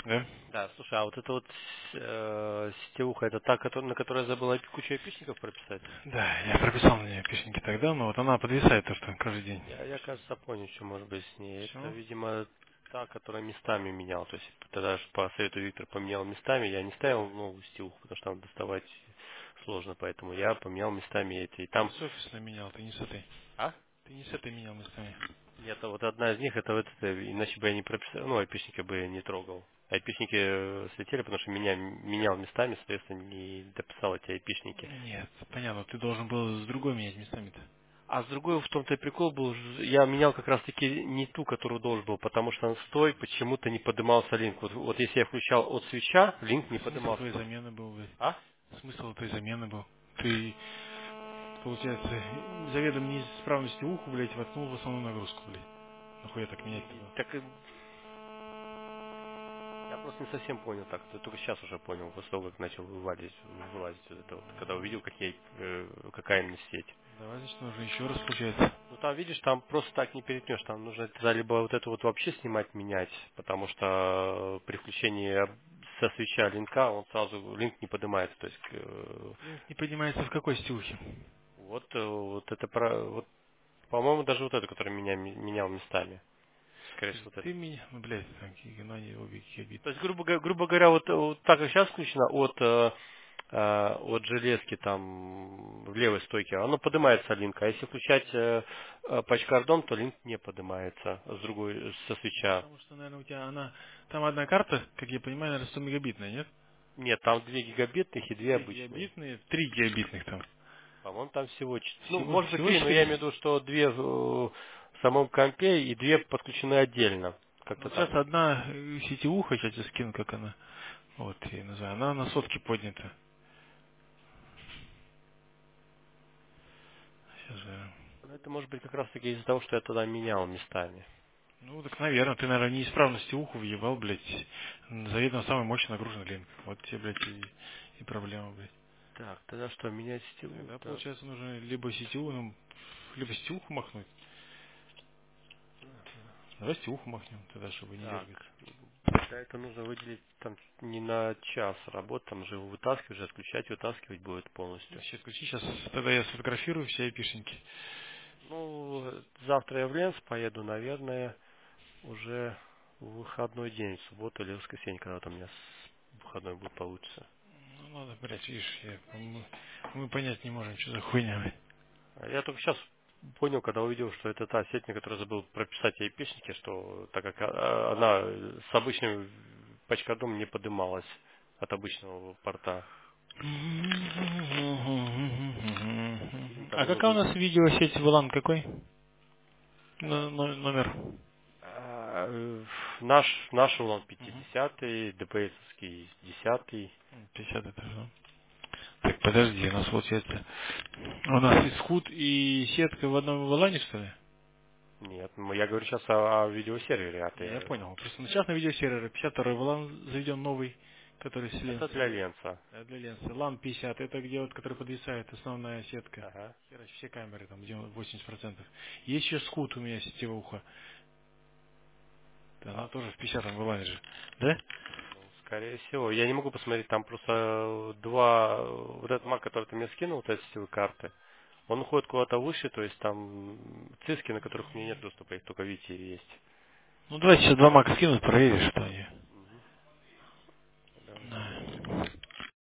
Да? Да, слушай, а вот эта вот сетевуха, это та, на которой я забыл кучу эпичников прописать? Да, я прописал на нее песенки тогда, но вот она подвисает то, что каждый день. Я, кажется, понял, что может быть с ней. Это, Все? видимо, та, которая местами менял. То есть тогда же по совету Виктор поменял местами. Я не ставил новую сетевуху, потому что там доставать сложно, поэтому я поменял местами эти. И Ты там... с офисной менял, ты не с этой. А? Ты не с этой менял местами. Нет, а вот одна из них, это вот это, иначе бы я не прописал, ну, айпишники бы я не трогал. Айпишники слетели, потому что меня менял местами, соответственно, не дописал эти айпишники. Нет, понятно, ты должен был с другой менять местами-то. А с другой в том-то и прикол был, я менял как раз таки не ту, которую должен был, потому что на стой почему-то не поднимался линк. Вот если я включал от свеча, линк не Смысл поднимался. твоей замены был, блядь. А? Смысл твоей замены был. Ты, получается, заведомо неисправности уху, блядь, воткнул в основную нагрузку, блядь. Нахуя так менять-то И было? так я просто не совсем понял так. Я только сейчас уже понял, после того, как начал вылазить вот это вот, когда увидел, какая именно сеть. Давай, значит, нужно еще раз, получается. Ну там, видишь, там просто так не перетнешь, там нужно тогда либо вот эту вот вообще снимать, менять, потому что при включении со свеча линка он сразу линк не поднимается, то есть Линк не поднимается в какой стилухе? вот это вот, по-моему, даже вот это, который меня менял местами, скорее всего, вот это. Ты меня, ну, блядь, так, гигантские обе гигабит. То есть, грубо говоря, вот так как сейчас включено от железки там в левой стойке, оно поднимается линк, а если включать патчкардом, то линк не поднимается с другой, со свеча. Потому что, наверное, у тебя она... Там одна карта, как я понимаю, наверное, 100 мегабитная, нет? Нет, там 2 гигабитных и 2 2 обычные. гигабитные, 3 гигабитных там. По-моему, там всего, ну, может быть Всего 3, но я 4. имею в виду, что 2 в самом компе и 2 подключены отдельно. Ну, Как-то вот сейчас так. одна сетевуха, сейчас тебе скину, как она. Вот, я ее называю. Она на сотки поднята. Сейчас же. Но это может быть как раз таки из-за того, что я тогда менял местами. Ну, так, наверное, ты, наверное, неисправность уху въебал, блядь. Заведомо самый мощный нагруженный линк. Вот тебе, блядь, и проблема, блядь. Так, тогда что, менять сетевую? Тогда, Так. получается, нужно либо сетевую, ну, либо сетевуху махнуть. Давай сетевуху махнем, тогда, чтобы не Так, дергать. тогда это нужно выделить там не на час работы, там же его вытаскивать, уже отключать, вытаскивать будет Ну, полностью. сейчас включи, сейчас тогда я сфотографирую все айпишники. Ну, завтра я в Ленс поеду, наверное, уже в выходной день, в субботу или воскресенье, когда там у меня выходной будет получится. Ну, надо, блядь, видишь, мы понять не можем, что за хуйня, блядь. А я только сейчас понял, когда увидел, что это та сеть, на которой забыл прописать айпишники, что так как она с обычным пачкадом не подымалась от обычного порта. Видимо, там А какая у много. нас видеосеть VLAN какой? А, Номер. наш улан Мгм. 50-й, ДПСовский 10-й. 50 этаж, да? Так, подожди, у нас получается... У нас и скут, и сетка в одном VLAN, что ли? Нет, я говорю сейчас о видеосервере, Не, я понял. Просто сейчас на видеосервере 52-й LAN заведен новый, который с это ленсом. для Ленца. Для ленса. LAN 50, это где вот, который подвисает, основная сетка. Ага. Херачь, все камеры, там, где 80%. Есть еще скут у меня сетевуха. Она А, тоже в 50-м VLAN же. Да? ну, скорее всего. Я не могу посмотреть, там просто два, вот этот мак, который ты мне скинул, вот эти сетевые карты, он уходит куда-то выше, то есть там циски, на которых у меня нет доступа, их только Вити есть. Ну, давайте сейчас два мака скинуть, проверишь, что они.